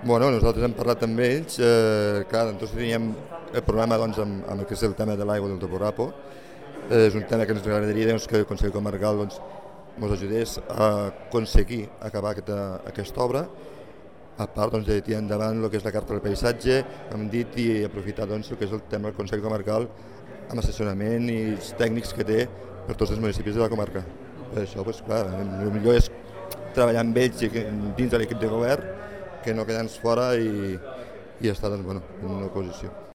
Bueno, nosaltres hem parlat amb ells, clar, nosaltres teníem el problema doncs, amb el que és el tema de l'aigua del Toporapo. És un tema que ens agradaria doncs, que el Consell Comarcal doncs, ens ajudés a aconseguir acabar aquesta obra, a part doncs, de tirar endavant el que és la carta del paisatge, hem dit, i aprofitar doncs, el que és el tema del Consell Comarcal amb assessorament i els tècnics que té per tots els municipis de la comarca. Per això, doncs, clar, el millor és treballar amb ells dins de l'equip de govern, que no quedar-nos fora i estar doncs, bueno, en una posició.